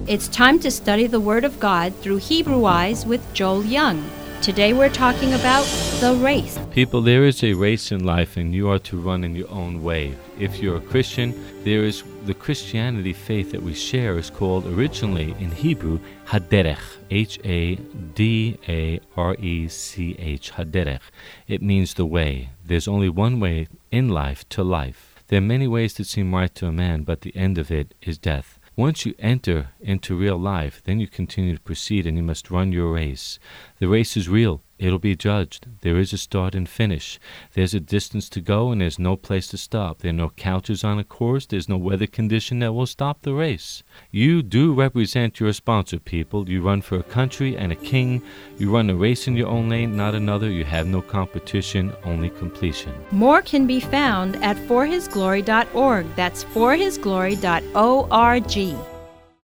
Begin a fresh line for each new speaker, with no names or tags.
It's time to study the Word of God through Hebrew Eyes with Joel Young. Today we're talking about the race.
People, there is a race in life, and you are to run in your own way. If you're a Christian, there is the Christianity faith that we share is called originally in Hebrew Haderech, Hadarech, Haderech. It means the way. There's only one way in life to life. There are many ways that seem right to a man, but the end of it is death. Once you enter into real life, then you continue to proceed and you must run your race. The race is real. It'll be judged. There is a start and finish. There's a distance to go and there's no place to stop. There are no couches on a course. There's no weather condition that will stop the race. You do represent your sponsor, people. You run for a country and a king. You run a race in your own lane, not another. You have no competition, only completion.
More can be found at forhisglory.org. That's forhisglory.org.